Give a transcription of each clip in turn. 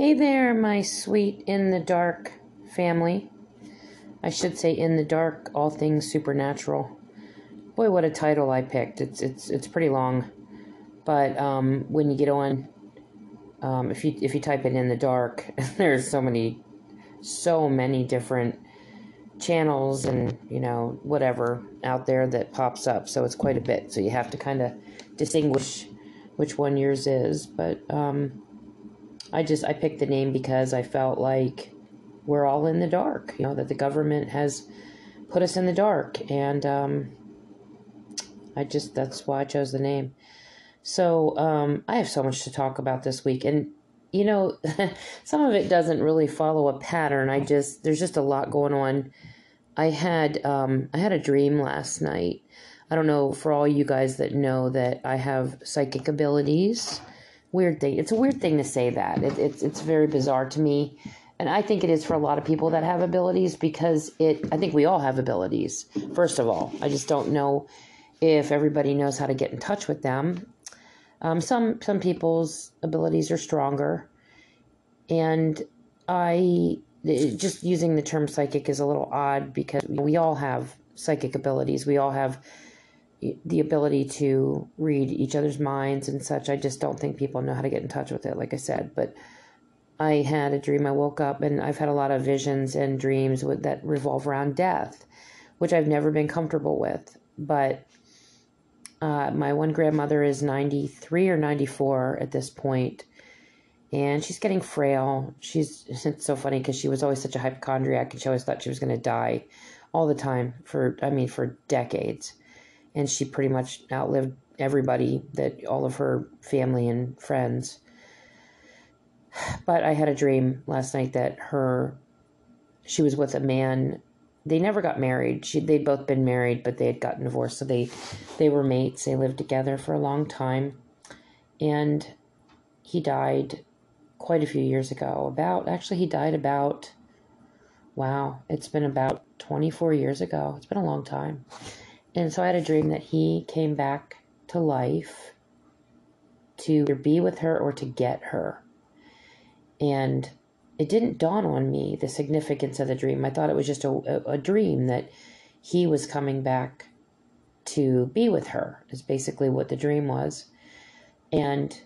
Hey there, my sweet In the Dark family. I should say In the Dark, all things supernatural. Boy, what a title I picked. It's pretty long, but when you get on, if you type it In the Dark, there's so many different channels and whatever out there that pops up. So it's quite a bit. So you have to kind of distinguish which one yours is, but I picked the name because I felt like we're all in the dark, that the government has put us in the dark. And that's why I chose the name. So I have so much to talk about this week. And, some of it doesn't really follow a pattern. There's just a lot going on. I had a dream last night. I don't know, for all you guys that know that I have psychic abilities. Weird thing. It's a weird thing to say that. It's very bizarre to me. And I think it is for a lot of people that have abilities because I think we all have abilities. First of all, I just don't know if everybody knows how to get in touch with them. Some people's abilities are stronger. And just using the term psychic is a little odd because we all have psychic abilities. We all have the ability to read each other's minds and such. I just don't think people know how to get in touch with it, like I said. But I had a dream. I woke up and I've had a lot of visions and dreams that revolve around death, which I've never been comfortable with. But my one grandmother is 93 or 94 at this point, and she's getting frail. It's so funny because she was always such a hypochondriac, and she always thought she was going to die all the time for decades. And she pretty much outlived everybody, all of her family and friends. But I had a dream last night that she was with a man. They never got married. They'd both been married, but they had gotten divorced. So they were mates. They lived together for a long time. And he died quite a few years ago. He died about, wow, it's been about 24 years ago. It's been a long time. And so I had a dream that he came back to life to either be with her or to get her. And it didn't dawn on me, the significance of the dream. I thought it was just a dream that he was coming back to be with her, is basically what the dream was. And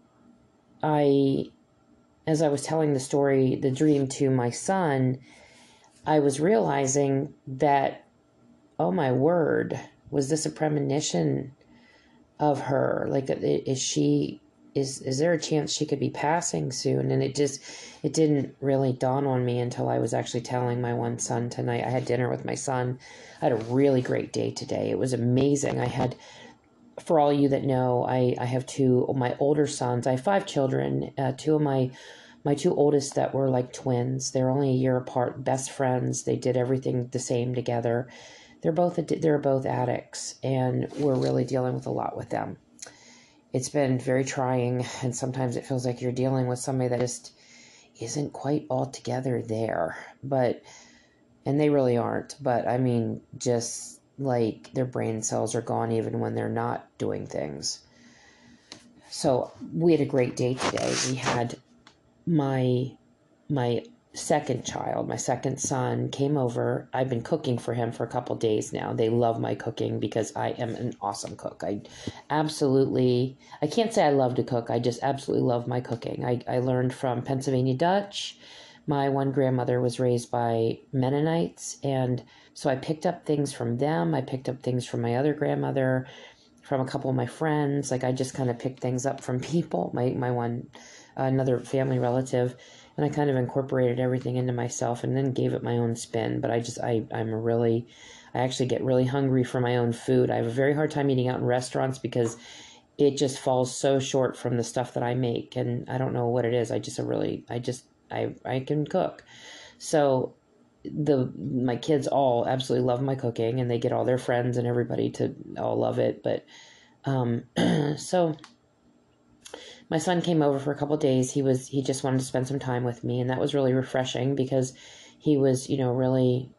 as I was telling the dream to my son, I was realizing that, oh my word, was this a premonition of her? Like, is there a chance she could be passing soon? And it didn't really dawn on me until I was actually telling my one son tonight. I had dinner with my son. I had a really great day today. It was amazing. For all you that know, I have two of my older sons. I have 5 children. Two of my 2 oldest that were like twins. They're only a year apart, best friends. They did everything the same together. They're both addicts, and we're really dealing with a lot with them. It's been very trying, and sometimes it feels like you're dealing with somebody that just isn't quite altogether there. And they really aren't. But I mean, just like their brain cells are gone even when they're not doing things. So we had a great day today. We had my second child, my second son, came over. I've been cooking for him for a couple days now. They love my cooking because I am an awesome cook. I can't say I love to cook. I just absolutely love my cooking. I learned from Pennsylvania Dutch. My one grandmother was raised by Mennonites, and so I picked up things from them. I picked up things from my other grandmother, from a couple of my friends. Like, I just kind of picked things up from people, another family relative, and I kind of incorporated everything into myself and then gave it my own spin. But I actually get really hungry for my own food. I have a very hard time eating out in restaurants because it just falls so short from the stuff that I make. And I don't know what it is. I can cook. So my kids all absolutely love my cooking, and they get all their friends and everybody to all love it. But, so my son came over for a couple of days. He just wanted to spend some time with me, and that was really refreshing because he was, really,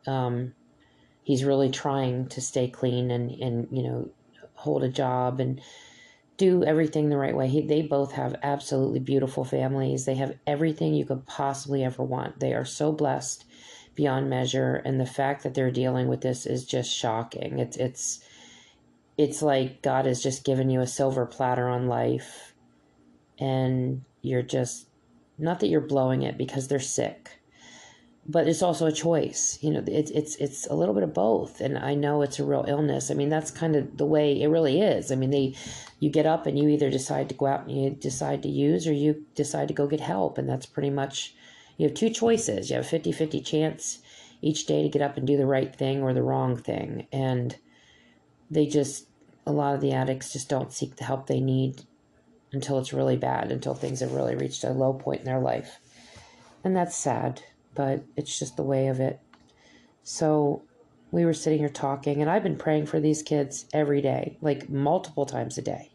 he's really trying to stay clean and hold a job and do everything the right way. They both have absolutely beautiful families. They have everything you could possibly ever want. They are so blessed beyond measure, and the fact that they're dealing with this is just shocking. It's like God has just given you a silver platter on life, and you're just, not that you're blowing it because they're sick, but it's also a choice. It's a little bit of both. And I know it's a real illness. I mean, that's kind of the way it really is. I mean, you get up and you either decide to go out and you decide to use, or you decide to go get help. And that's pretty much, you have two choices. You have a 50-50 chance each day to get up and do the right thing or the wrong thing. And a lot of the addicts just don't seek the help they need until it's really bad, until things have really reached a low point in their life. And that's sad, but it's just the way of it. So we were sitting here talking, and I've been praying for these kids every day, like multiple times a day.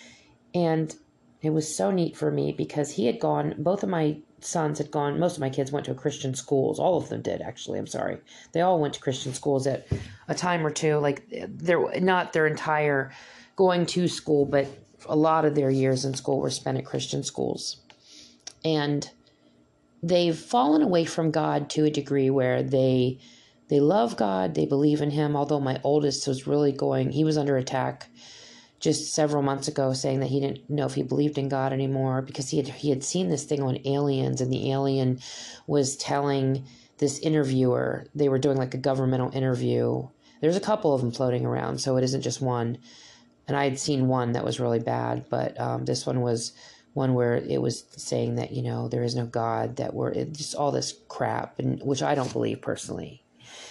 And it was so neat for me because both of my sons had gone, most of my kids went to Christian schools. All of them did, actually. I'm sorry. They all went to Christian schools at a time or two. Like, they're not their entire going to school, but a lot of their years in school were spent at Christian schools. And they've fallen away from God to a degree where they love God, they believe in him, although my oldest was really he was under attack just several months ago, saying that he didn't know if he believed in God anymore because he had seen this thing on aliens, and the alien was telling this interviewer, they were doing like a governmental interview. There's a couple of them floating around, so it isn't just one. And I had seen one that was really bad, but this one was one where it was saying that, there is no God, that just all this crap, and which I don't believe personally.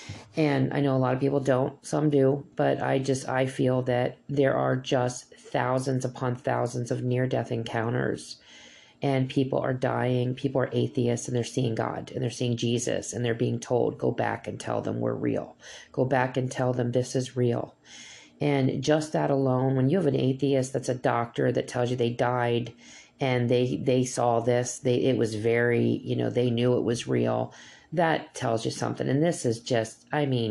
And I know a lot of people don't, some do, but I feel that there are just thousands upon thousands of near-death encounters, and people are dying, people are atheists, and they're seeing God, and they're seeing Jesus, and they're being told, go back and tell them we're real. Go back and tell them this is real. And just that alone, when you have an atheist that's a doctor that tells you they died and they saw this, it was very, they knew it was real, that tells you something. And this is just,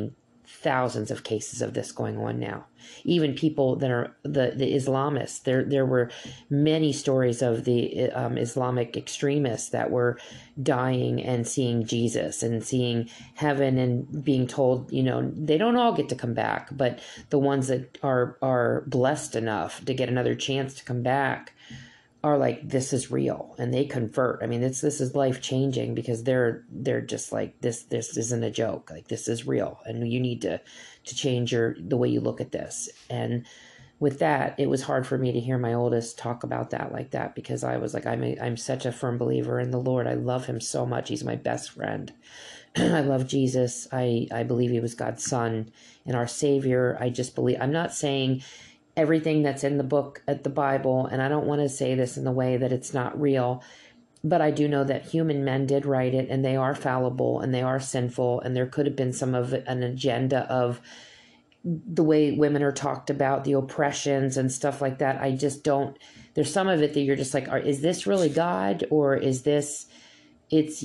thousands of cases of this going on now. Even people that are the Islamists, there were many stories of the Islamic extremists that were dying and seeing Jesus and seeing heaven and being told, they don't all get to come back, but the ones that are blessed enough to get another chance to come back are like, this is real, and they convert. This is life changing because they're just like, this isn't a joke. Like, this is real, and you need to change the way you look at this. And with that, it was hard for me to hear my oldest talk about that like that, because I was like, I'm such a firm believer in the Lord. I love him so much. He's my best friend. I love Jesus. I believe he was God's son and our Savior. I just believe. I'm not saying everything that's in the book at the Bible, and I don't want to say this in the way that it's not real, but I do know that human men did write it, and they are fallible, and they are sinful, and there could have been some of an agenda of the way women are talked about, the oppressions and stuff like that. I just don't, there's some of it that you're just like, is this really God, or is this, it's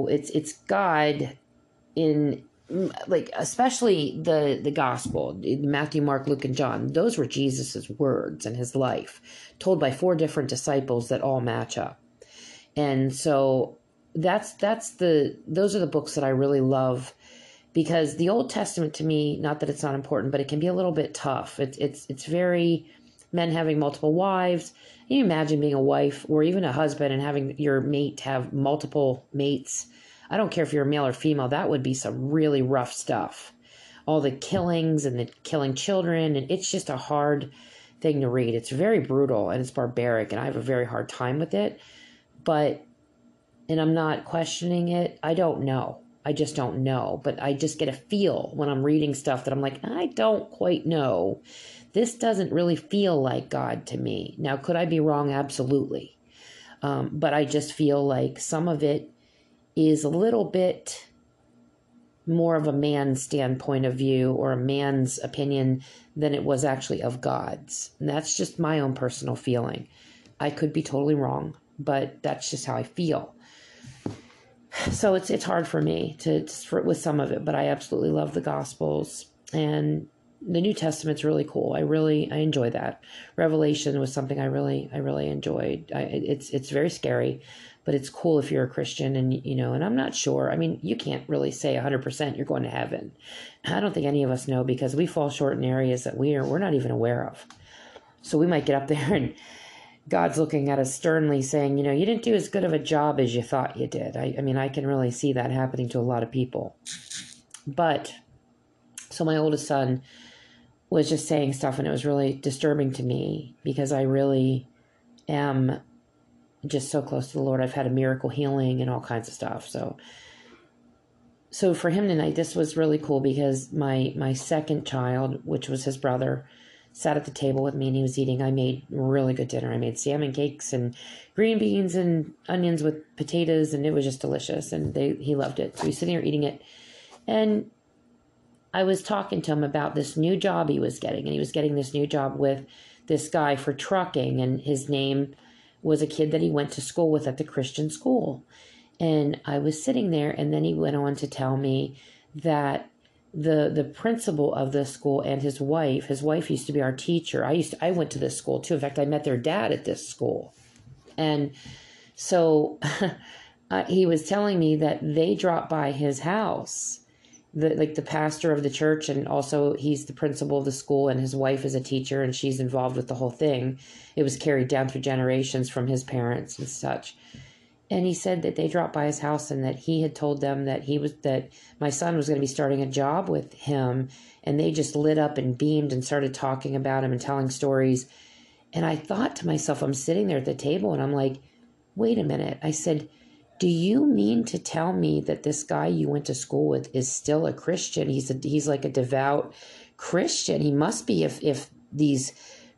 God in, like, especially the gospel, Matthew, Mark, Luke, and John. Those were Jesus's words and his life told by 4 different disciples that all match up. And so those are the books that I really love, because the Old Testament, to me, not that it's not important, but it can be a little bit tough. It's very, men having multiple wives. Can you imagine being a wife or even a husband and having your mate have multiple mates? I don't care if you're a male or female, that would be some really rough stuff. All the killings and the killing children, and it's just a hard thing to read. It's very brutal and it's barbaric, and I have a very hard time with it. And I'm not questioning it. I don't know. I just don't know. But I just get a feel when I'm reading stuff that I'm like, I don't quite know. This doesn't really feel like God to me. Now, could I be wrong? Absolutely. But I just feel like some of it is a little bit more of a man's standpoint of view or a man's opinion than it was actually of God's. And that's just my own personal feeling. I could be totally wrong, but that's just how I feel. So it's hard for me with some of it, but I absolutely love the Gospels. And the New Testament's really cool. I enjoy that. Revelation was something I really enjoyed. It's very scary, but it's cool if you're a Christian, and and I'm not sure. I mean, you can't really say 100% you're going to heaven. I don't think any of us know, because we fall short in areas that we're not even aware of. So we might get up there and God's looking at us sternly saying, you didn't do as good of a job as you thought you did. I mean, I can really see that happening to a lot of people. But so my oldest son was just saying stuff, and it was really disturbing to me, because I really am just so close to the Lord. I've had a miracle healing and all kinds of stuff. So for him tonight, this was really cool, because my second child, which was his brother, sat at the table with me, and he was eating. I made really good dinner. I made salmon cakes and green beans and onions with potatoes, and it was just delicious. And he loved it. So he's sitting there eating it. And I was talking to him about this new job he was getting, and he was getting this new job with this guy for trucking, and his name was a kid that he went to school with at the Christian school. And I was sitting there, and then he went on to tell me that the principal of the school and his wife used to be our teacher. I went to this school too. In fact, I met their dad at this school. And so he was telling me that they dropped by his house, the pastor of the church, and also he's the principal of the school, and his wife is a teacher, and she's involved with the whole thing. It was carried down through generations from his parents and such. And he said that they dropped by his house, and that he had told them that my son was going to be starting a job with him, and they just lit up and beamed and started talking about him and telling stories. And I thought to myself, I'm sitting there at the table, and I'm like, wait a minute. I said, do you mean to tell me that this guy you went to school with is still a Christian? He's like a devout Christian. He must be, if these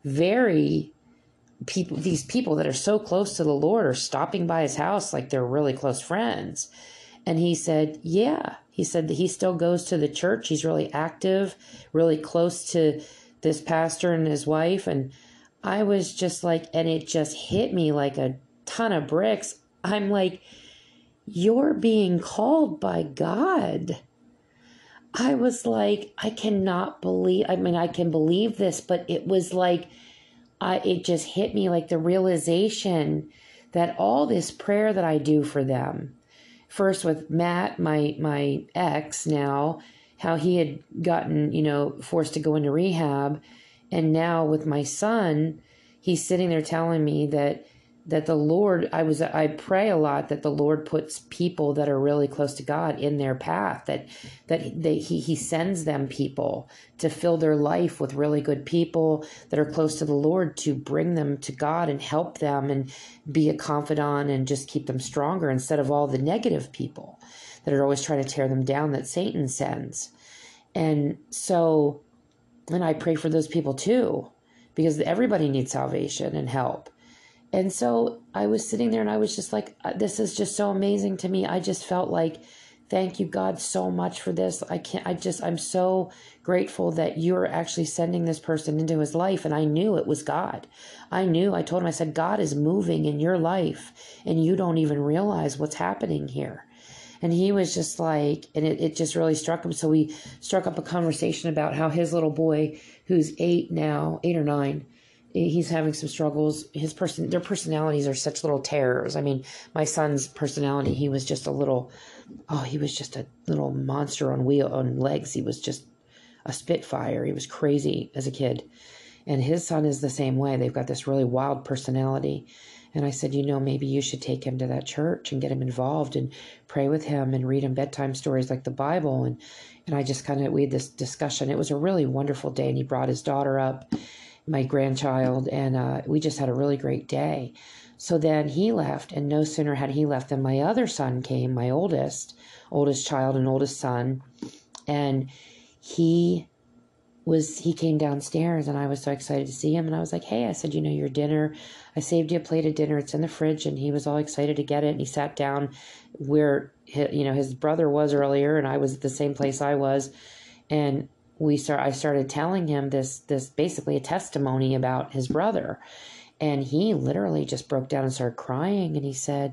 people that are so close to the Lord are stopping by his house like they're really close friends. And he said, yeah. He said that he still goes to the church. He's really active, really close to this pastor and his wife. And I was just like, and it just hit me like a ton of bricks. I'm like, you're being called by God. I was like, I cannot believe, I can believe this, but it was like, it just hit me like the realization that all this prayer that I do for them, first with Matt, my ex now, how he had gotten, forced to go into rehab. And now with my son, he's sitting there telling me that the Lord, I pray a lot that the Lord puts people that are really close to God in their path, that he sends them people to fill their life with really good people that are close to the Lord, to bring them to God and help them and be a confidant and just keep them stronger, instead of all the negative people that are always trying to tear them down that Satan sends. And I pray for those people too, because everybody needs salvation and help. And so I was sitting there, and I was just like, this is just so amazing to me. I just felt like, thank you, God, so much for this. I'm so grateful that you're actually sending this person into his life. And I knew it was God. I told him, I said, God is moving in your life, and you don't even realize what's happening here. And he was just like, and it just really struck him. So we struck up a conversation about how his little boy, who's 8 or 9, he's having some struggles. Their personalities are such little terrors. I mean, my son's personality, he was just a little monster on legs. He was just a spitfire. He was crazy as a kid. And his son is the same way. They've got this really wild personality. And I said, maybe you should take him to that church and get him involved and pray with him and read him bedtime stories like the Bible. And I just we had this discussion. It was a really wonderful day. And he brought his daughter up, my grandchild, and we just had a really great day. So then he left, and no sooner had he left than my other son came, my oldest child and oldest son, and he came downstairs, and I was so excited to see him, and I was like, hey, I said, your dinner, I saved you a plate of dinner, it's in the fridge. And he was all excited to get it, and he sat down where his brother was earlier, and I was at the same place I was, and I started telling him this basically a testimony about his brother. And he literally just broke down and started crying. And he said,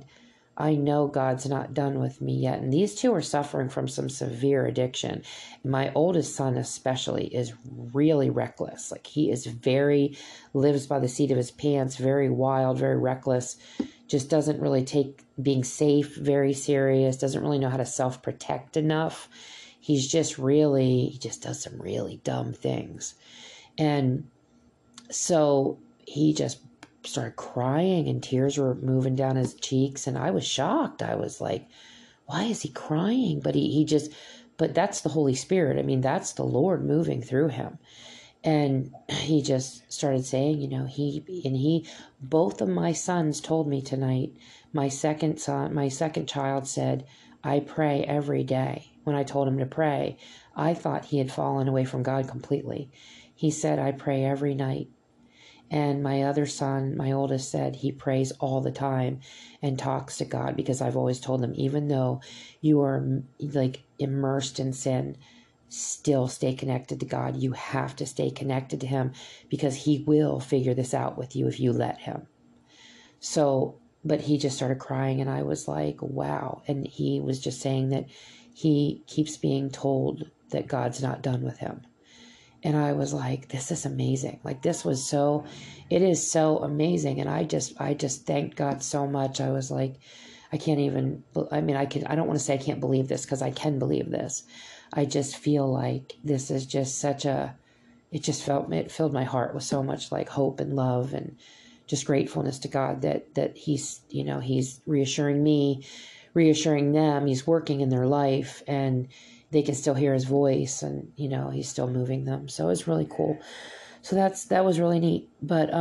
I know God's not done with me yet. And these two are suffering from some severe addiction. My oldest son especially is really reckless. Like he is lives by the seat of his pants, very wild, very reckless, just doesn't really take being safe very serious, doesn't really know how to self-protect enough. He just does some really dumb things. And so he just started crying and tears were moving down his cheeks. And I was shocked. I was like, why is he crying? But that's the Holy Spirit. I mean, that's the Lord moving through him. And he just started saying, both of my sons told me tonight, my second child said, I pray every day. When I told him to pray, I thought he had fallen away from God completely. He said, I pray every night. And my other son, my oldest, said he prays all the time and talks to God, because I've always told him, even though you are like immersed in sin, still stay connected to God. You have to stay connected to him, because he will figure this out with you if you let him. So, but he just started crying, and I was like, wow. And he was just saying that he keeps being told that God's not done with him. And I was like, this is amazing. Like it is so amazing. And I just thanked God so much. I was like, I don't want to say I can't believe this, because I can believe this. I just feel like this is just it filled my heart with so much like hope and love and just gratefulness to God that he's reassuring me, reassuring them. He's working in their life, and they can still hear his voice, and, he's still moving them. So it's really cool. So that was really neat. But,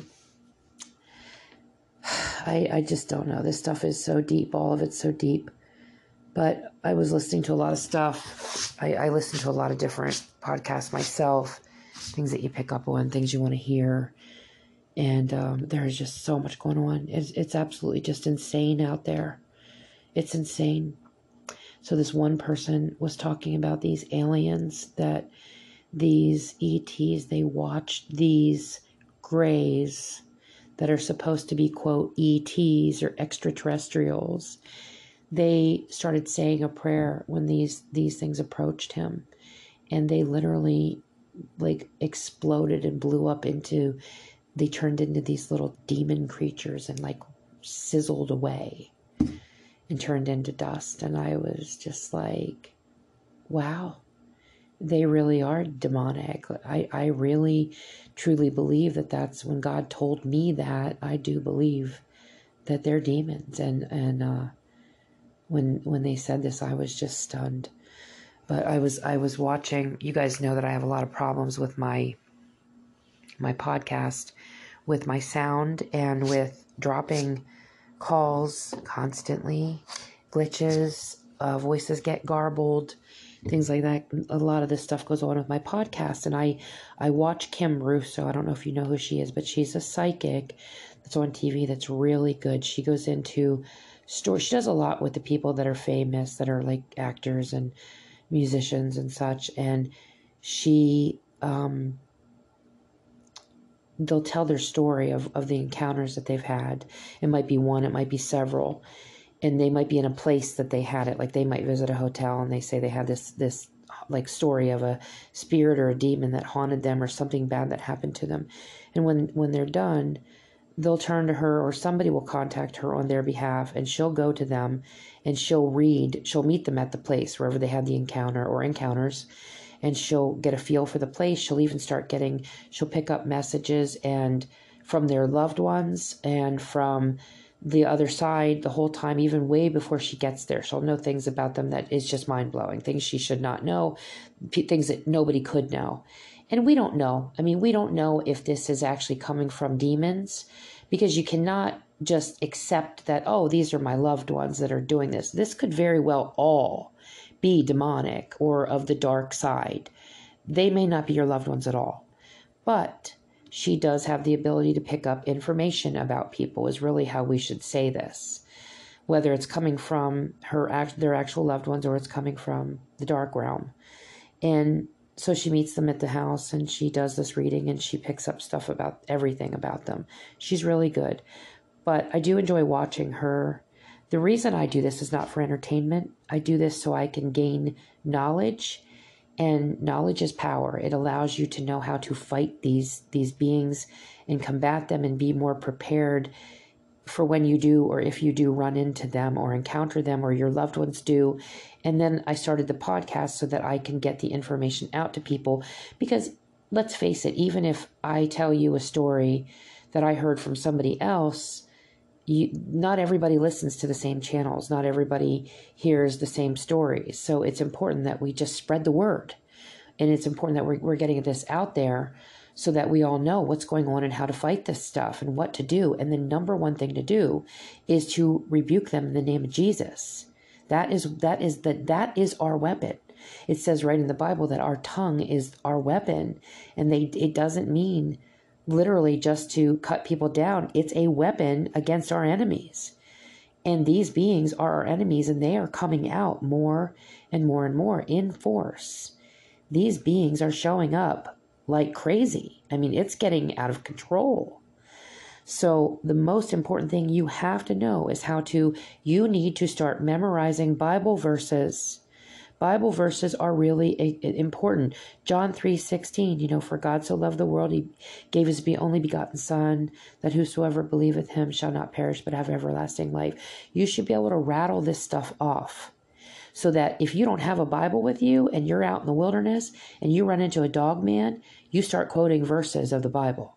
I just don't know. This stuff is so deep. All of it's so deep. But I was listening to a lot of stuff. I listen to a lot of different podcasts myself, things that you pick up on, things you want to hear. And, there's just so much going on. It's absolutely just insane out there. It's insane. So this one person was talking about these aliens, that these ETs, they watched these grays that are supposed to be, quote, ETs or extraterrestrials. They started saying a prayer when these things approached him, and they literally like exploded and blew up they turned into these little demon creatures and like sizzled away and turned into dust. And I was just like, wow, they really are demonic. I really, truly believe that's when God told me that. I do believe that they're demons. And when they said this, I was just stunned. But I was watching, you guys know that I have a lot of problems with my podcast, with my sound, and with dropping calls constantly, glitches, voices get garbled, things like that. A lot of this stuff goes on with my podcast. And I watch Kim Russo. I don't know if you know who she is, but she's a psychic that's on TV that's really good. She goes into stories. She does a lot with the people that are famous, that are like actors and musicians and such. And she, they'll tell their story of the encounters that they've had. It might be one, it might be several, and they might be in a place that they had it. Like they might visit a hotel and they say they had this like story of a spirit or a demon that haunted them, or something bad that happened to them. And when they're done, they'll turn to her, or somebody will contact her on their behalf, and she'll go to them and she'll meet them at the place wherever they had the encounter or encounters. And she'll get a feel for the place. She'll even she'll pick up messages and from their loved ones and from the other side the whole time, even way before she gets there. She'll know things about them that is just mind-blowing, things she should not know, things that nobody could know. And we don't know. I mean, we don't know if this is actually coming from demons, because you cannot just accept that, oh, these are my loved ones that are doing this. This could very well all be demonic or of the dark side. They may not be your loved ones at all. But she does have the ability to pick up information about people, is really how we should say this. Whether it's coming from their actual loved ones, or it's coming from the dark realm. And so she meets them at the house, and she does this reading, and she picks up stuff about everything about them. She's really good. But I do enjoy watching her The reason I do this is not for entertainment. I do this so I can gain knowledge, and knowledge is power. It allows you to know how to fight these beings and combat them and be more prepared for when you do, or if you do run into them or encounter them, or your loved ones do. And then I started the podcast so that I can get the information out to people, because let's face it, even if I tell you a story that I heard from somebody else, not everybody listens to the same channels. Not everybody hears the same stories. So it's important that we just spread the word. And it's important that we're getting this out there so that we all know what's going on and how to fight this stuff and what to do. And the number one thing to do is to rebuke them in the name of Jesus. That is our weapon. It says right in the Bible that our tongue is our weapon. And it doesn't mean literally just to cut people down. It's a weapon against our enemies. And these beings are our enemies, and they are coming out more and more and more in force. These beings are showing up like crazy. I mean, it's getting out of control. So the most important thing you have to know is you need to start memorizing Bible verses. Bible verses are really important. John 3:16, for God so loved the world, he gave his only begotten Son, that whosoever believeth him shall not perish but have everlasting life. You should be able to rattle this stuff off, so that if you don't have a Bible with you and you're out in the wilderness and you run into a dog man, you start quoting verses of the Bible.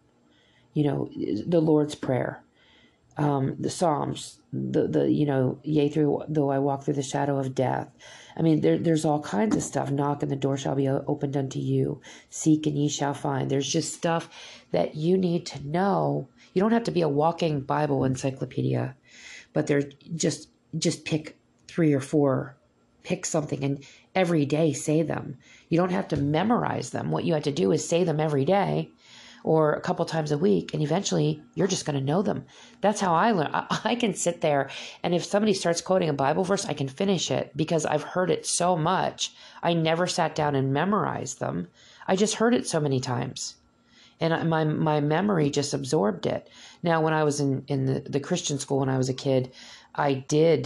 The Lord's Prayer, the Psalms, yea, though I walk through the shadow of death. I mean, there's all kinds of stuff. Knock and the door shall be opened unto you. Seek and ye shall find. There's just stuff that you need to know. You don't have to be a walking Bible encyclopedia, but just pick 3 or 4, pick something, and every day say them. You don't have to memorize them. What you have to do is say them every day, or a couple times a week, and eventually you're just going to know them. That's how I learn. I can sit there, and if somebody starts quoting a Bible verse, I can finish it because I've heard it so much. I never sat down and memorized them. I just heard it so many times, and my memory just absorbed it. Now, when I was in the Christian school when I was a kid, we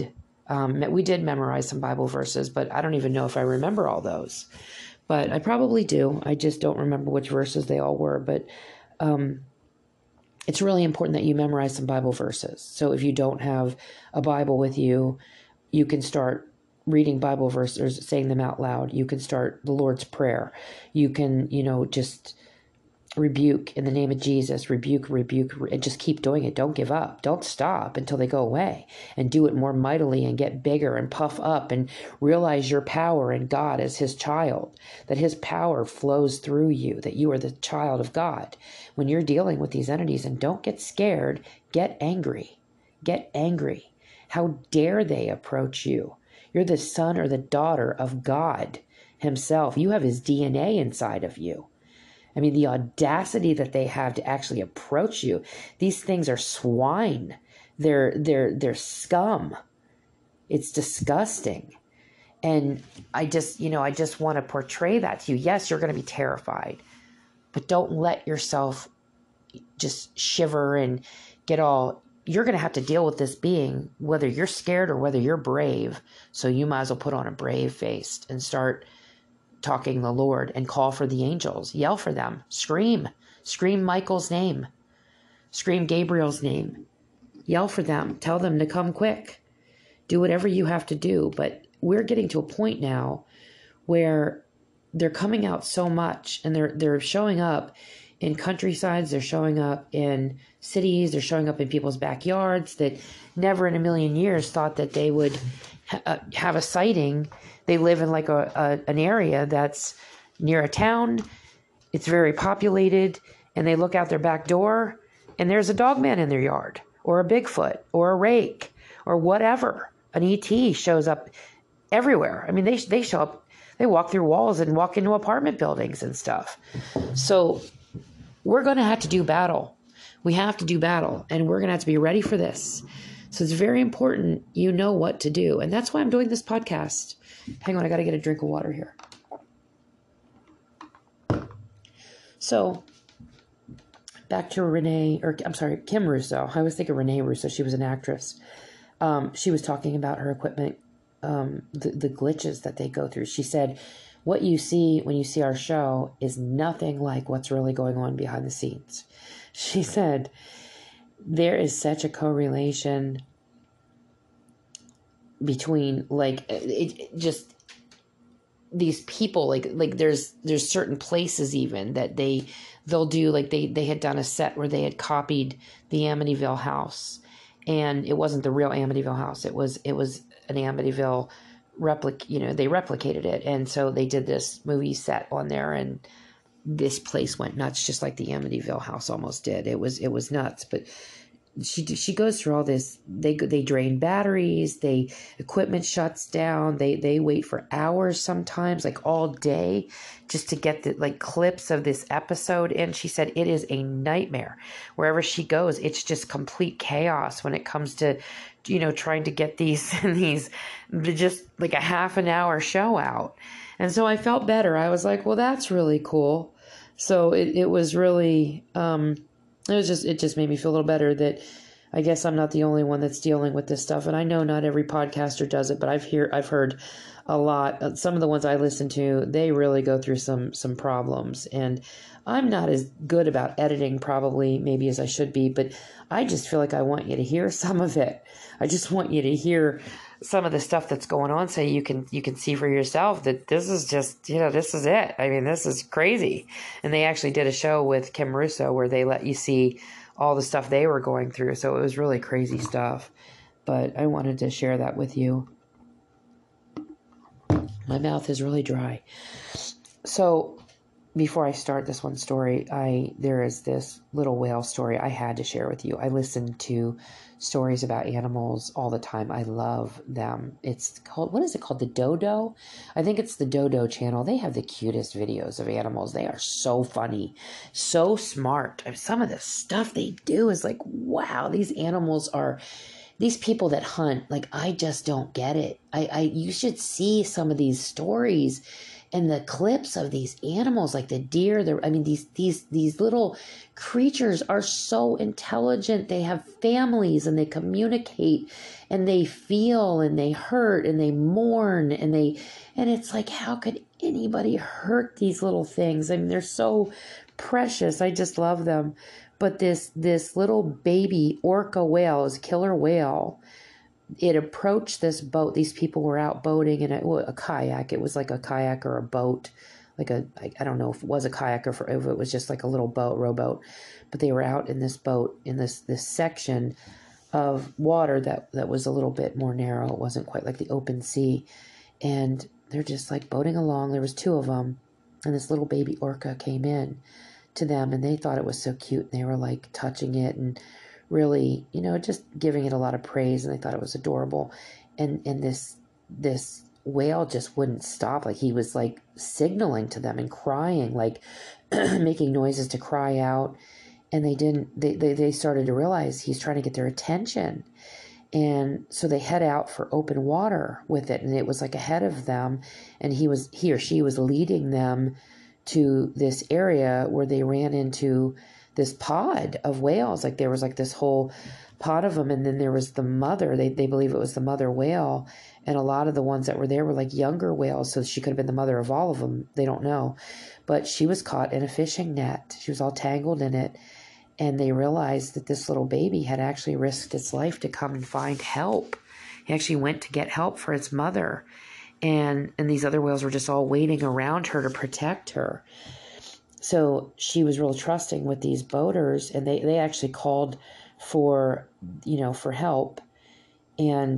did memorize some Bible verses, but I don't even know if I remember all those. But I probably do. I just don't remember which verses they all were. But it's really important that you memorize some Bible verses. So if you don't have a Bible with you, you can start reading Bible verses, saying them out loud. You can start the Lord's Prayer. You can, just rebuke in the name of Jesus, rebuke, and just keep doing it. Don't give up. Don't stop until they go away, and do it more mightily and get bigger and puff up and realize your power in God as his child, that his power flows through you, that you are the child of God. When you're dealing with these entities, and don't get scared, get angry. Get angry. How dare they approach you? You're the son or the daughter of God himself. You have his DNA inside of you. I mean, the audacity that they have to actually approach you. These things are swine. They're scum. It's disgusting. And I just want to portray that to you. Yes, you're going to be terrified, but don't let yourself just shiver and get all. You're going to have to deal with this being, whether you're scared or whether you're brave. So you might as well put on a brave face and start talking the Lord and call for the angels. Yell for them. Scream Michael's name. Scream Gabriel's name. Yell for them. Tell them to come quick. Do whatever you have to do. But we're getting to a point now where they're coming out so much, and they're showing up in countrysides. They're showing up in cities. They're showing up in people's backyards that never in a million years thought that they would have a sighting. They live in like an area that's near a town. It's very populated, and they look out their back door, and there's a dog man in their yard, or a Bigfoot, or a rake, or whatever. An ET shows up everywhere. I mean, they show up. They walk through walls and walk into apartment buildings and stuff. So we're going to have to do battle. We have to do battle, and we're going to have to be ready for this. So it's very important you know what to do. And that's why I'm doing this podcast. Hang on, I got to get a drink of water here. So back to Kim Russo. I was thinking Renee Russo. She was an actress. She was talking about her equipment, the glitches that they go through. She said, what you see when you see our show is nothing like what's really going on behind the scenes. She said, there is such a correlation between like it just these people like there's certain places even that they'll do, like they had done a set where they had copied the Amityville house, and it wasn't the real Amityville house. It was an Amityville they replicated it, and so they did this movie set on there, and this place went nuts, just like the Amityville house almost did. It was nuts. But she goes through all this. They drain batteries. Equipment shuts down. They wait for hours sometimes, like all day, just to get the like clips of this episode. And she said it is a nightmare. Wherever she goes, it's just complete chaos when it comes to, trying to get these just like a half an hour show out. And so I felt better. I was like, well, that's really cool. So it was really, it just made me feel a little better that I guess I'm not the only one that's dealing with this stuff. And I know not every podcaster does it, but I've heard a lot. Some of the ones I listen to, they really go through some problems. And I'm not as good about editing probably maybe as I should be, but I just feel like I want you to hear some of it. I just want you to hear some of the stuff that's going on, so you can see for yourself that this is just, this is it. I mean, this is crazy. And they actually did a show with Kim Russo where they let you see all the stuff they were going through. So it was really crazy stuff. But I wanted to share that with you. My mouth is really dry. So before I start this one story, there is this little whale story I had to share with you. I listen to stories about animals all the time. I love them. It's called, what is it called? The Dodo? I think it's the Dodo channel. They have the cutest videos of animals. They are so funny, so smart. Some of the stuff they do is like, wow, these animals are, these people that hunt, like, I just don't get it. You should see some of these stories and the clips of these animals, like the deer. These little creatures are so intelligent. They have families and they communicate and they feel and they hurt and they mourn and it's like, how could anybody hurt these little things? I mean, they're so precious. I just love them. But this little baby orca whale is a killer whale. It approached this boat. These people were out boating in a kayak. It was like a kayak or a boat, I don't know if it was a kayak or if it was just like a little boat, rowboat. But they were out in this boat in this section of water that was a little bit more narrow. It wasn't quite like the open sea. And they're just like boating along. There was two of them, and this little baby orca came in to them, and they thought it was so cute. And they were like touching it and really, just giving it a lot of praise, and they thought it was adorable. And this whale just wouldn't stop. Like, he was like signaling to them and crying, like making noises to cry out. And they started to realize he's trying to get their attention. And so they head out for open water with it, and it was like ahead of them, and he or she was leading them to this area where they ran into this pod of whales. Like, there was like this whole pod of them, and then there was the mother. They believe it was the mother whale, and a lot of the ones that were there were like younger whales, so she could have been the mother of all of them. They don't know. But she was caught in a fishing net. She was all tangled in it, and they realized that this little baby had actually risked its life to come and find help. He actually went to get help for its mother, and these other whales were just all waiting around her to protect her. So she was real trusting with these boaters, and they actually called for help. And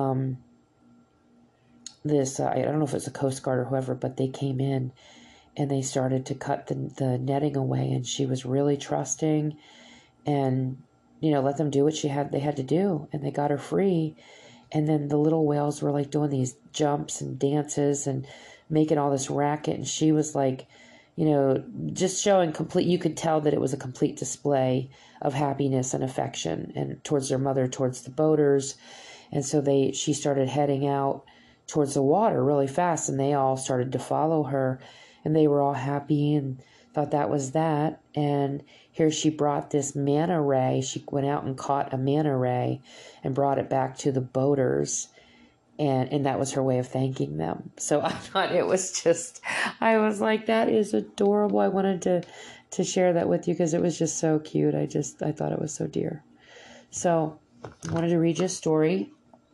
this, I don't know if it's a Coast Guard or whoever, but they came in and they started to cut the netting away, and she was really trusting and, let them do what they had to do, and they got her free. And then the little whales were like doing these jumps and dances and making all this racket, and she was like, just showing you could tell that it was a complete display of happiness and affection and towards their mother, towards the boaters. And so she started heading out towards the water really fast, and they all started to follow her, and they were all happy, and thought that was that. And here she brought this manta ray. She went out and caught a manta ray and brought it back to the boaters. And that was her way of thanking them. So I thought it was just, I was like, that is adorable. I wanted to share that with you because it was just so cute. I thought it was so dear. So I wanted to read you a story.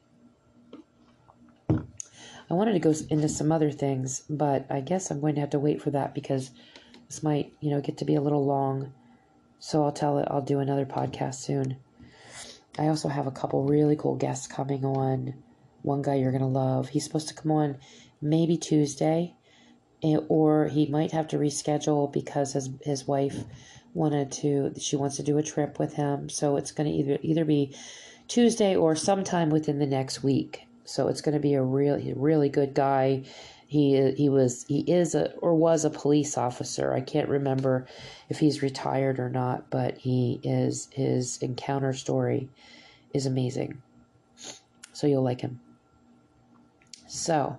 I wanted to go into some other things, but I guess I'm going to have to wait for that because this might, get to be a little long. So I'll do another podcast soon. I also have a couple really cool guests coming on. One guy you're going to love. He's supposed to come on maybe Tuesday, or he might have to reschedule because his wife she wants to do a trip with him. So it's going to either be Tuesday or sometime within the next week. So it's going to be a really, really good guy. He was a police officer. I can't remember if he's retired or not, but his encounter story is amazing. So you'll like him. So,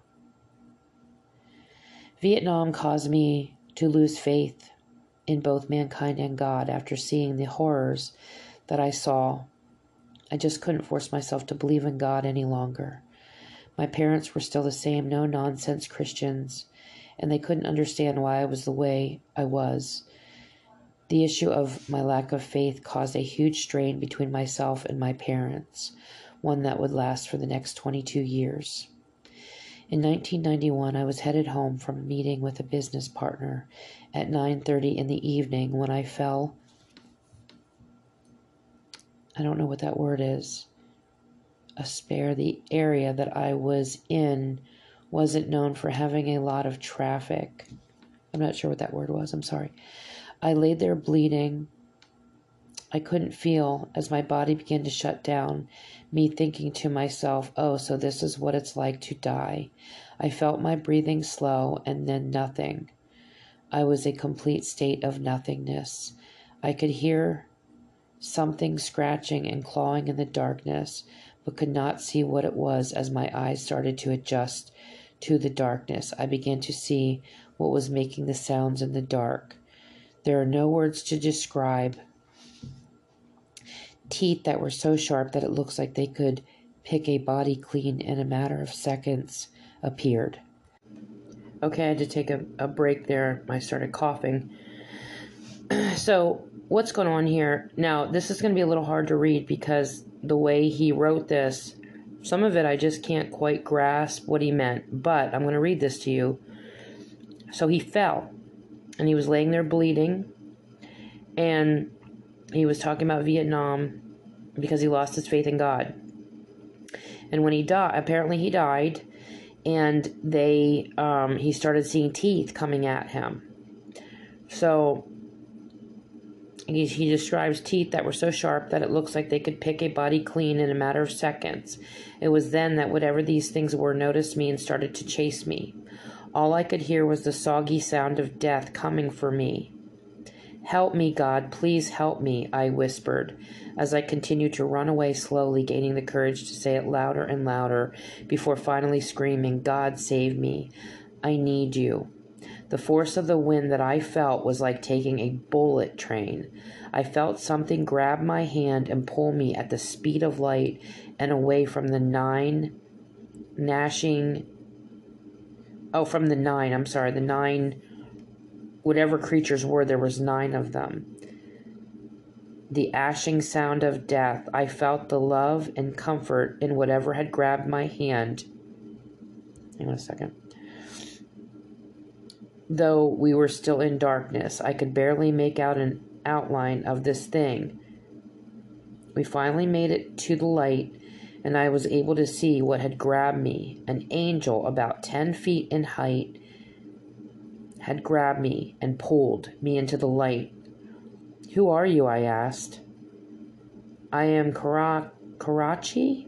Vietnam caused me to lose faith in both mankind and God after seeing the horrors that I saw. I just couldn't force myself to believe in God any longer. My parents were still the same no-nonsense Christians, and they couldn't understand why I was the way I was. The issue of my lack of faith caused a huge strain between myself and my parents, one that would last for the next 22 years. In 1991, I was headed home from a meeting with a business partner at 9:30 in the evening when I fell. I don't know what that word is. The area that I was in wasn't known for having a lot of traffic. I'm not sure what that word was. I'm sorry. I laid there bleeding. I couldn't feel as my body began to shut down, me thinking to myself, oh, so this is what it's like to die. I felt my breathing slow and then nothing. I was a complete state of nothingness. I could hear something scratching and clawing in the darkness, but could not see what it was. As my eyes started to adjust to the darkness, I began to see what was making the sounds in the dark. There are no words to describe. Teeth that were so sharp that it looks like they could pick a body clean in a matter of seconds appeared. Okay, I had to take a break there. I started coughing. So what's going on here? Now, this is going to be a little hard to read because the way he wrote this, some of it I just can't quite grasp what he meant, but I'm going to read this to you. So he fell, and he was laying there bleeding, and he was talking about Vietnam because he lost his faith in God. And when he died, apparently he died, and he started seeing teeth coming at him. So he describes teeth that were so sharp that it looks like they could pick a body clean in a matter of seconds. It was then that whatever these things were noticed me and started to chase me. All I could hear was the soggy sound of death coming for me. Help me, God, please help me, I whispered, as I continued to run away slowly, gaining the courage to say it louder and louder, before finally screaming, God, save me. I need you. The force of the wind that I felt was like taking a bullet train. I felt something grab my hand and pull me at the speed of light and away from the nine, whatever creatures were, there was 9 of them. The ashing sound of death. I felt the love and comfort in whatever had grabbed my hand. Hang on a second. Though we were still in darkness, I could barely make out an outline of this thing. We finally made it to the light, and I was able to see what had grabbed me. An angel about 10 feet in height had grabbed me and pulled me into the light. Who are you? I asked. I am Barachi?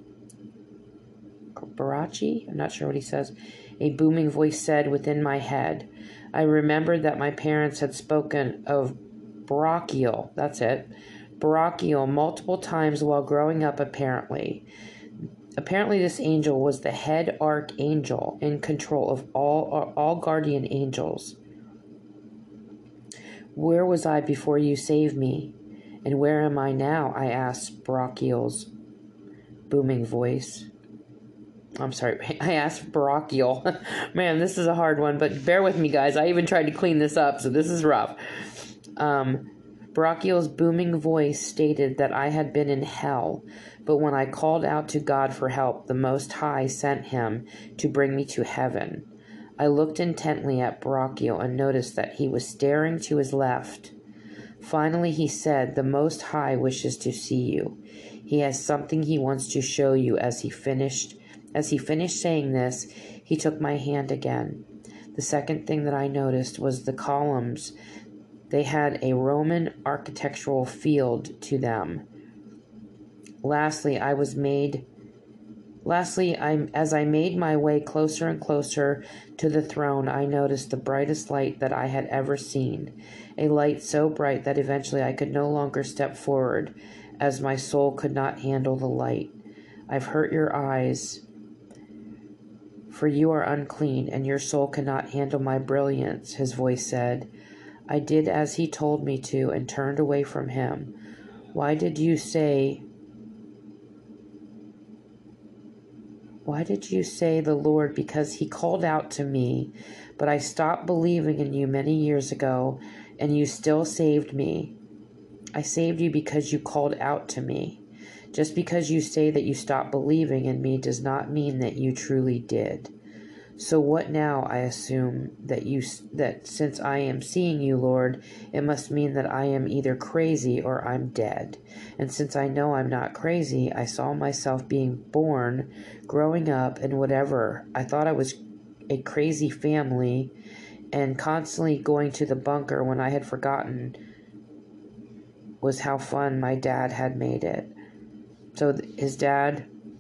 I'm not sure what he says. A booming voice said within my head. I remembered that my parents had spoken of Barachiel. That's it. Barachiel multiple times while growing up, apparently. Apparently this angel was the head archangel in control of all guardian angels. Where was I before you saved me? And where am I now? I asked Brachial's booming voice. I'm sorry, I asked Brachial. Man, this is a hard one, but bear with me, guys. I even tried to clean this up, so this is rough. Brachial's booming voice stated that I had been in hell, but when I called out to God for help, the Most High sent him to bring me to heaven. I looked intently at Brachial and noticed that he was staring to his left. Finally, he said, "The Most High wishes to see you. He has something he wants to show you." As he finished saying this, he took my hand again. The second thing that I noticed was the columns. They had a Roman architectural feel to them. Lastly, as I made my way closer and closer to the throne, I noticed the brightest light that I had ever seen, a light so bright that eventually I could no longer step forward, as my soul could not handle the light. "I've hurt your eyes, for you are unclean, and your soul cannot handle my brilliance," his voice said. I did as he told me to and turned away from him. Why did you say the Lord? Because he called out to me, but I stopped believing in you many years ago, and you still saved me. I saved you because you called out to me. Just because you say that you stopped believing in me does not mean that you truly did. So what now? I assume that since I am seeing you, Lord, it must mean that I am either crazy or I'm dead. And since I know I'm not crazy, I saw myself being born, growing up, and whatever. I thought I was a crazy family and constantly going to the bunker when I had forgotten was how fun my dad had made it. So his dad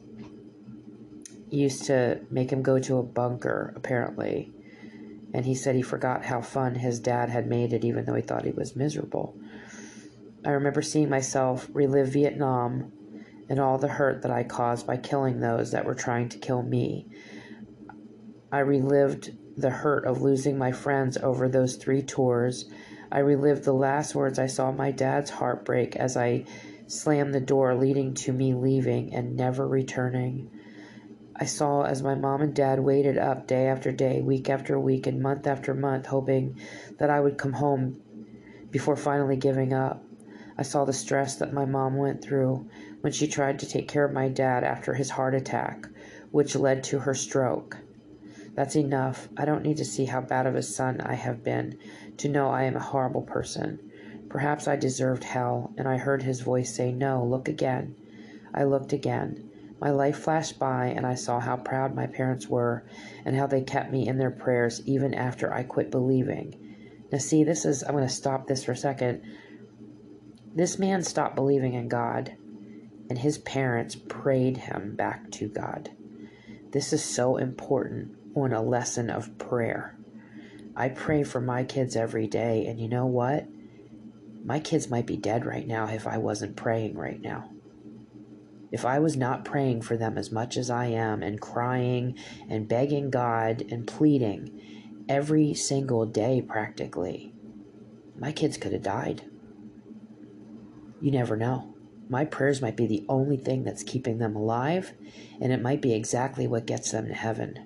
used to make him go to a bunker, apparently. And he said he forgot how fun his dad had made it, even though he thought he was miserable. I remember seeing myself relive Vietnam and all the hurt that I caused by killing those that were trying to kill me. I relived the hurt of losing my friends over those 3 tours. I relived the last words I saw my dad's heart break as I slammed the door, leading to me leaving and never returning. I saw as my mom and dad waited up day after day, week after week, and month after month, hoping that I would come home before finally giving up. I saw the stress that my mom went through when she tried to take care of my dad after his heart attack, which led to her stroke. That's enough. I don't need to see how bad of a son I have been to know I am a horrible person. Perhaps I deserved hell, and I heard his voice say, "No, look again." I looked again. My life flashed by, and I saw how proud my parents were and how they kept me in their prayers even after I quit believing. Now see, I'm going to stop this for a second. This man stopped believing in God, and his parents prayed him back to God. This is so important on a lesson of prayer. I pray for my kids every day, and you know what? My kids might be dead right now if I wasn't praying right now. If I was not praying for them as much as I am and crying and begging God and pleading every single day practically, my kids could have died. You never know. My prayers might be the only thing that's keeping them alive, and it might be exactly what gets them to heaven.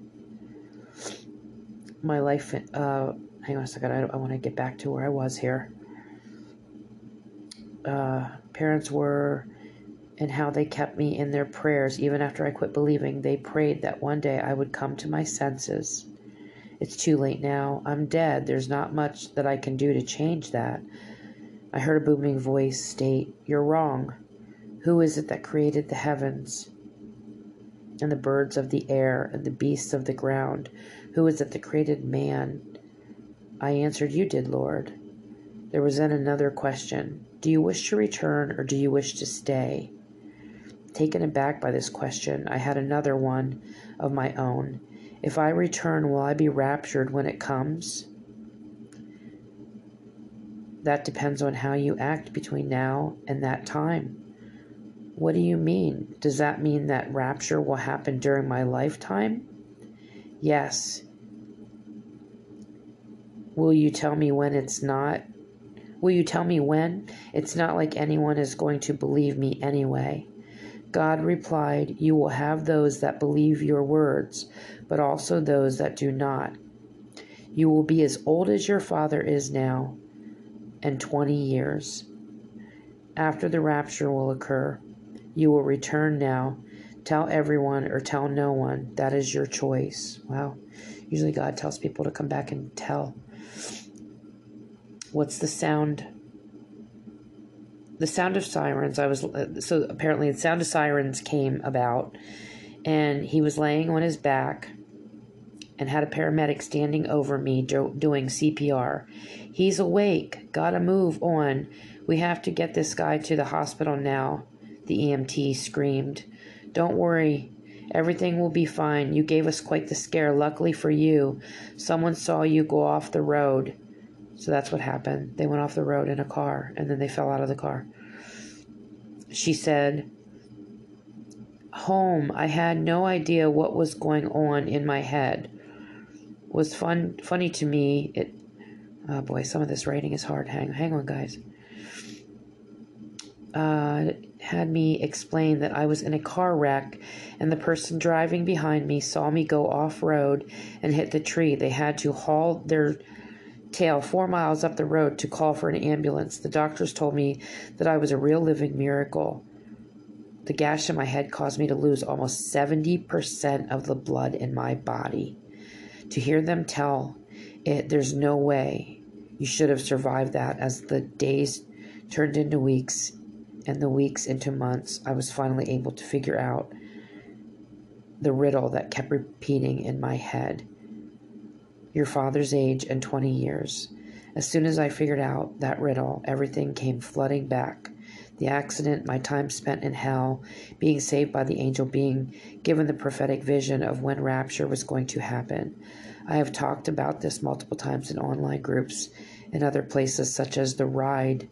My life, hang on a second, I want to get back to where I was here. Parents were, and how they kept me in their prayers even after I quit believing. They prayed that one day I would come to my senses. It's too late now. I'm dead. There's not much that I can do to change that. I heard a booming voice state, "You're wrong. Who is it that created the heavens and the birds of the air and the beasts of the ground? Who is it that created man?" I answered, "You did, Lord." There was then another question. "Do you wish to return or do you wish to stay?" Taken aback by this question, I had another one of my own. "If I return, will I be raptured when it comes?" "That depends on how you act between now and that time." "What do you mean? Does that mean that rapture will happen during my lifetime?" "Yes." "Will you tell me when it's not?" Will you tell me when? It's not like anyone is going to believe me anyway. God replied, you will have those that believe your words, but also those that do not. You will be as old as your father is now, and 20 years. After the rapture will occur, you will return now. Tell everyone or tell no one. That is your choice. Wow. Usually God tells people to come back and tell. What's the sound? The sound of sirens. So apparently the sound of sirens came about, and he was laying on his back and had a paramedic standing over me doing CPR. He's awake. Gotta move on. We have to get this guy to the hospital now, the EMT screamed. Don't worry. Everything will be fine. You gave us quite the scare. Luckily for you, someone saw you go off the road. So that's what happened. They went off the road in a car, and then they fell out of the car. She said, home. I had no idea what was going on in my head. Was funny to me. Oh boy, some of this writing is hard. Hang on, guys. Had me explain that I was in a car wreck, and the person driving behind me saw me go off-road and hit the tree. They had to haul their tail 4 miles up the road to call for an ambulance. The doctors told me that I was a real living miracle. The gash in my head caused me to lose almost 70% of the blood in my body. To hear them tell it, there's no way you should have survived that. As the days turned into weeks and the weeks into months, I was finally able to figure out the riddle that kept repeating in my head. Your father's age and 20 years. As soon as I figured out that riddle, everything came flooding back. The accident, my time spent in hell, being saved by the angel, being given the prophetic vision of when rapture was going to happen. I have talked about this multiple times in online groups and other places such as The Ride.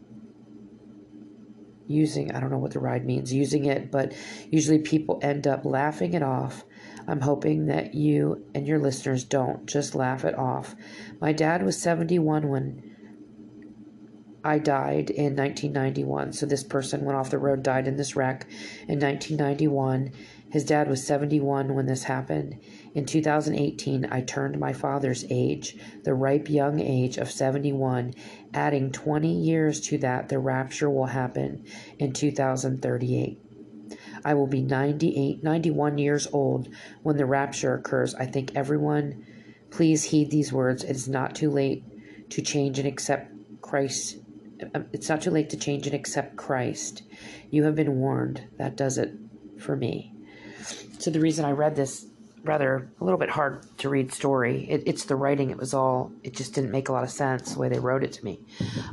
I don't know what The Ride means, using it, but usually people end up laughing it off. I'm hoping that you and your listeners don't just laugh it off. My dad was 71 when I died in 1991. So this person went off the road, died in this wreck in 1991. His dad was 71 when this happened. In 2018, I turned my father's age, the ripe young age of 71. Adding 20 years to that, the rapture will happen in 2038. I will be 91 years old when the rapture occurs. I think everyone, please heed these words. It is not too late to change and accept Christ. It's not too late to change and accept Christ. You have been warned. That does it for me. So the reason I read this rather a little bit hard to read story, it's the writing. It just didn't make a lot of sense the way they wrote it to me.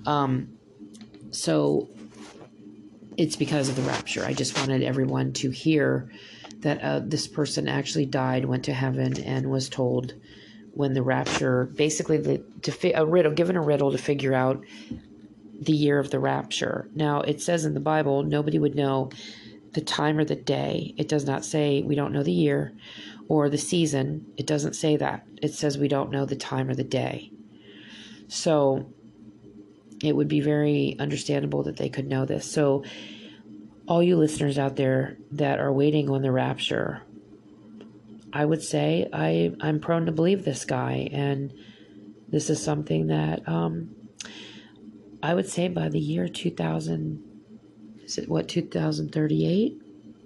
So it's because of the rapture. I just wanted everyone to hear that this person actually died, went to heaven, and was told when the rapture, basically given a riddle to figure out the year of the rapture. Now, it says in the Bible, nobody would know the time or the day. It does not say we don't know the year or the season. It doesn't say that. It says we don't know the time or the day. So it would be very understandable that they could know this. So all you listeners out there that are waiting on the rapture, I would say I'm prone to believe this guy, and this is something that I would say by the year 2000, is it 2038?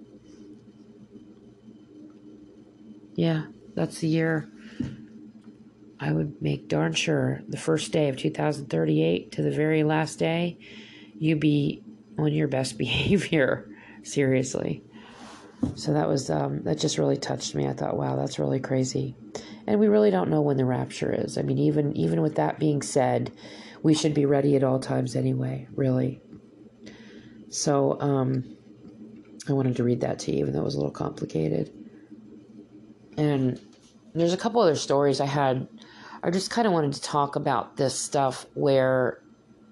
Yeah, that's the year. I would make darn sure the first day of 2038 to the very last day, you be on your best behavior. Seriously. So that was, that just really touched me. I thought, wow, that's really crazy. And we really don't know when the rapture is. I mean, even with that being said, we should be ready at all times anyway, really. So, I wanted to read that to you, even though it was a little complicated. And there's a couple other stories I just kind of wanted to talk about this stuff where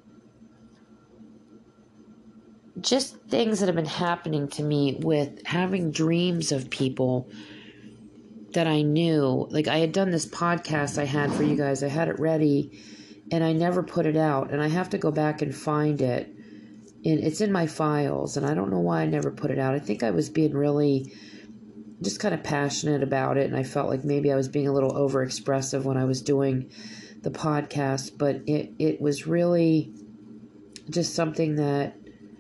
just things that have been happening to me with having dreams of people that I knew. Like, I had done this podcast I had for you guys. I had it ready, and I never put it out, and I have to go back and find it. And it's in my files, and I don't know why I never put it out. I think I was being really just kind of passionate about it, and I felt like maybe I was being a little overexpressive when I was doing the podcast, but it was really just something that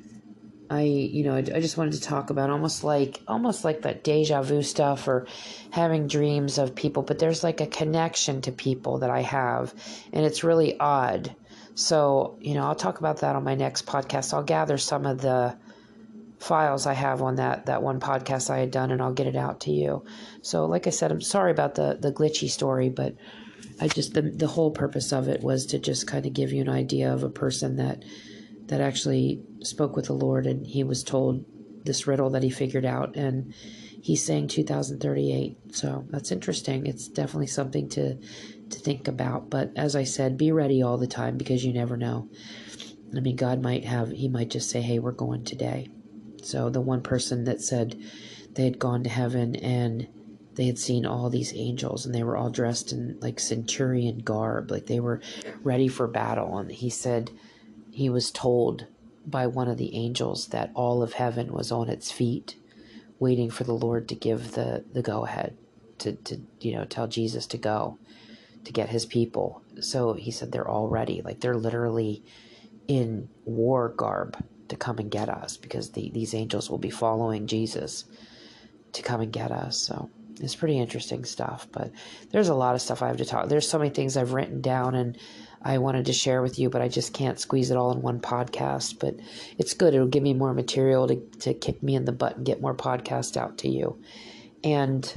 I just wanted to talk about, almost like that deja vu stuff or having dreams of people, but there's like a connection to people that I have, and it's really odd. So, I'll talk about that on my next podcast. I'll gather some of the files I have on that one podcast I had done, and I'll get it out to you. So, like I said, I'm sorry about the glitchy story, but I just, the whole purpose of it was to just kind of give you an idea of a person that actually spoke with the Lord, and he was told this riddle that he figured out, and he's saying 2038. So that's interesting. It's definitely something to think about. But as I said, be ready all the time, because you never know. I mean, God he might just say, hey, we're going today. So the one person that said they had gone to heaven and they had seen all these angels, and they were all dressed in like centurion garb, like they were ready for battle. And he said he was told by one of the angels that all of heaven was on its feet, waiting for the Lord to give the go-ahead to tell Jesus to go to get his people. So he said they're all ready, like they're literally in war garb to come and get us, because these angels will be following Jesus to come and get us. So it's pretty interesting stuff, but there's a lot of stuff I have to talk. There's so many things I've written down and I wanted to share with you, but I just can't squeeze it all in one podcast. But it's good. It'll give me more material to kick me in the butt and get more podcasts out to you. And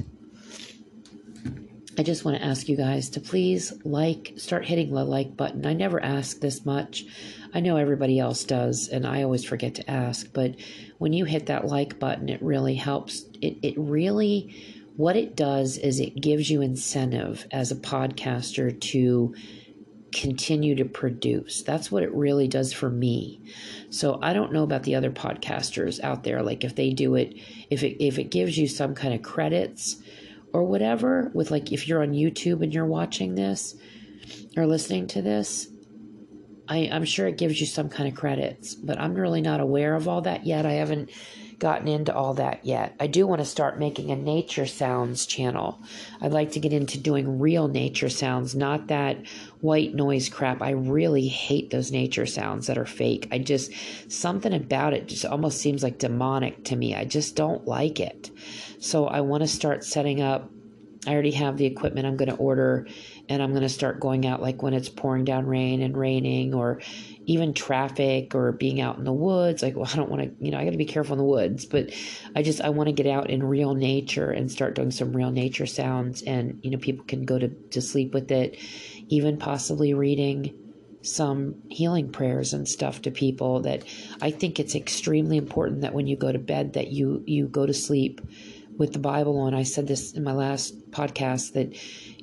I just want to ask you guys to please start hitting the like button. I never ask this much. I know everybody else does, and I always forget to ask. But when you hit that like button, it really helps. It really, what it does is it gives you incentive as a podcaster to continue to produce. That's what it really does for me. So I don't know about the other podcasters out there, like if they do it, if it gives you some kind of credits or whatever, with like if you're on YouTube and you're watching this or listening to this, I'm sure it gives you some kind of credits, but I'm really not aware of all that yet. I haven't gotten into all that yet. I do want to start making a nature sounds channel. I'd like to get into doing real nature sounds, not that white noise crap. I really hate those nature sounds that are fake. Something about it just almost seems like demonic to me. I just don't like it. So I want to start setting up. I already have the equipment I'm going to order, and I'm going to start going out like when it's pouring down rain and raining, or even traffic, or being out in the woods. Like, well, I don't want to, I got to be careful in the woods, but I want to get out in real nature and start doing some real nature sounds, and, people can go to sleep with it, even possibly reading some healing prayers and stuff to people. That I think it's extremely important that when you go to bed that you go to sleep with the Bible on. I said this in my last podcast that,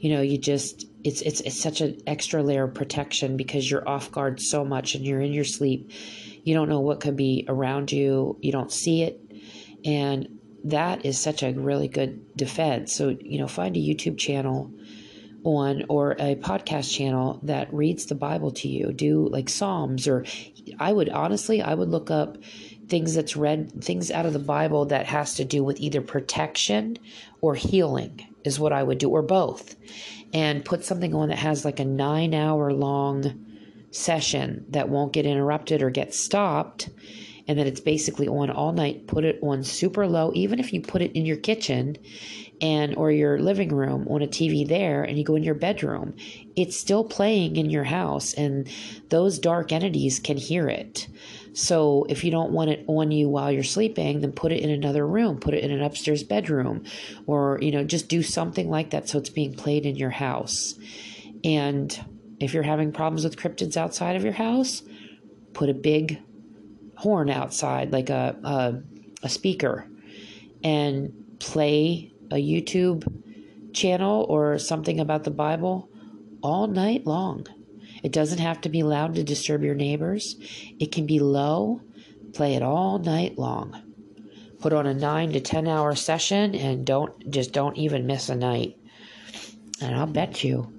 it's such an extra layer of protection, because you're off guard so much and you're in your sleep. You don't know what could be around you. You don't see it. And that is such a really good defense. So, find a YouTube channel or a podcast channel that reads the Bible to you. Do like Psalms, or I would look up things out of the Bible that has to do with either protection or healing is what I would do, or both, and put something on that has like a 9-hour long session that won't get interrupted or get stopped, and that it's basically on all night. Put it on super low, even if you put it in your kitchen or your living room on a TV there, and you go in your bedroom, it's still playing in your house, and those dark entities can hear it. So if you don't want it on you while you're sleeping, then put it in another room, put it in an upstairs bedroom, or, just do something like that so it's being played in your house. And if you're having problems with cryptids outside of your house, put a big horn outside, like a speaker, and play a YouTube channel or something about the Bible all night long. It doesn't have to be loud to disturb your neighbors. It can be low. Play it all night long. Put on a 9 to 10 hour session, and don't even miss a night. And I'll bet you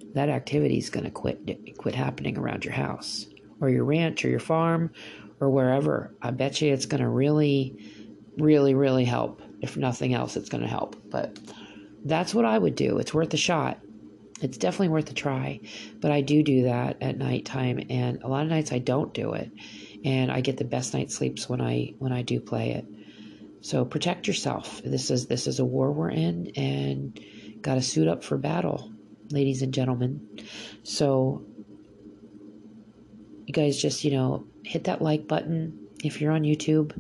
that activity is going to quit happening around your house or your ranch or your farm or wherever. I bet you it's going to really, really, really help. If nothing else, it's going to help. But that's what I would do. It's worth a shot. It's definitely worth a try. But I do that at nighttime, and a lot of nights I don't do it, and I get the best night's sleeps when I do play it. So protect yourself. This is a war we're in, and got to suit up for battle, ladies and gentlemen. So you guys just, hit that like button if you're on YouTube.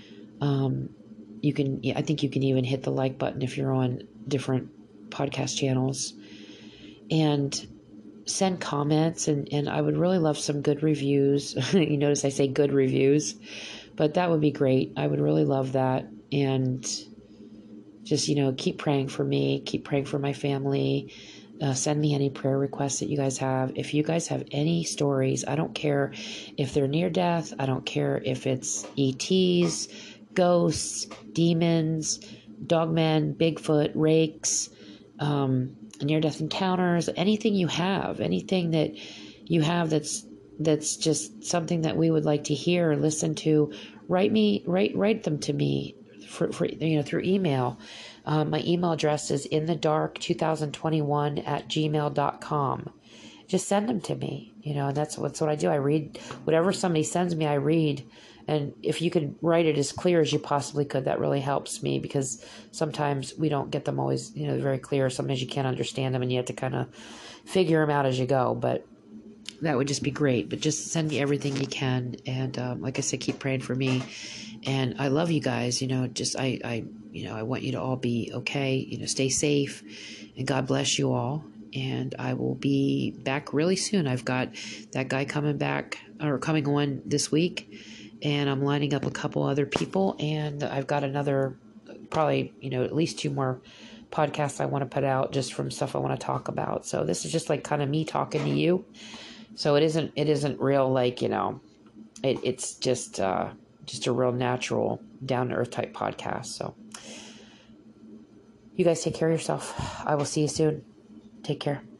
I think you can even hit the like button if you're on different podcast channels, and send comments, and I would really love some good reviews. You notice I say good reviews, but that would be great. I would really love that. And just, keep praying for me, keep praying for my family. Send me any prayer requests that you guys have. If you guys have any stories, I don't care if they're near death. I don't care if it's ETs, ghosts, demons, dogmen, Bigfoot, rakes, near-death encounters, anything that you have that's just something that we would like to hear or listen to, write them to me for through email. My email address is inthedark2021@gmail.com. Just send them to me, and that's what I do. I read whatever somebody sends me, I read. And if you could write it as clear as you possibly could, that really helps me, because sometimes we don't get them always, very clear. Sometimes you can't understand them and you have to kind of figure them out as you go. But that would just be great. But just send me everything you can. And like I said, keep praying for me. And I love you guys. I want you to all be okay. Stay safe. And God bless you all. And I will be back really soon. I've got that guy coming on this week. And I'm lining up a couple other people, and I've got another, probably, at least 2 more podcasts I want to put out just from stuff I want to talk about. So this is just like kind of me talking to you. So it isn't real, like, it's just a real natural, down to earth type podcast. So you guys take care of yourself. I will see you soon. Take care.